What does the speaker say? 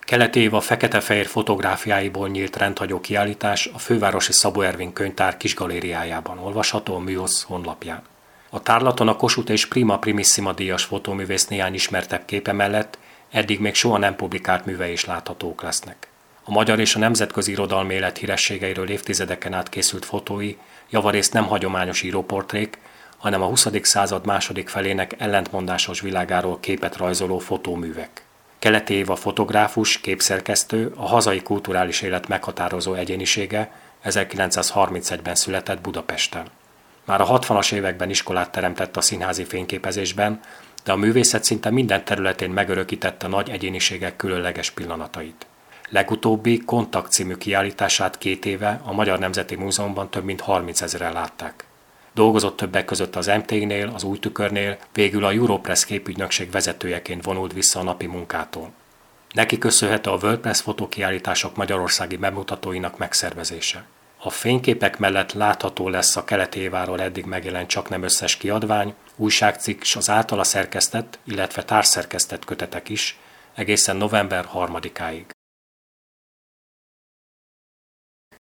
Keleti Éva fekete-fehér fotográfiáiból nyílt rendhagyó kiállítás a fővárosi Szabó Ervin könyvtár kisgalériájában olvasható a Műosz honlapján. A tárlaton a Kossuth és Prima Primissima díjas fotóművész néhány ismertebb képe mellett eddig még soha nem publikált művei is láthatók lesznek. A magyar és a nemzetközi irodalmi élet hírességeiről évtizedeken át készült fotói javarészt nem hagyományos íróportrék, hanem a 20. század második felének ellentmondásos világáról képet rajzoló fotóművek. Keleti Éva fotográfus, képszerkesztő, a hazai kulturális élet meghatározó egyénisége 1931-ben született Budapesten. Már a 60-as években iskolát teremtett a színházi fényképezésben, de a művészet szinte minden területén megörökítette nagy egyéniségek különleges pillanatait. Legutóbbi Kontakt című kiállítását 2 éve a Magyar Nemzeti Múzeumban több mint 30 000-en látták. Dolgozott többek között az MT-nél, az Új Tükörnél, végül a Europress képügynökség vezetőjeként vonult vissza a napi munkától. Neki köszönhető a WordPress fotókiállítások magyarországi bemutatóinak megszervezése. A fényképek mellett látható lesz a Keleti Éváról eddig megjelent csaknem összes kiadvány, újságcikk és az általa szerkesztett, illetve társszerkesztett kötetek is, egészen november 3-áig.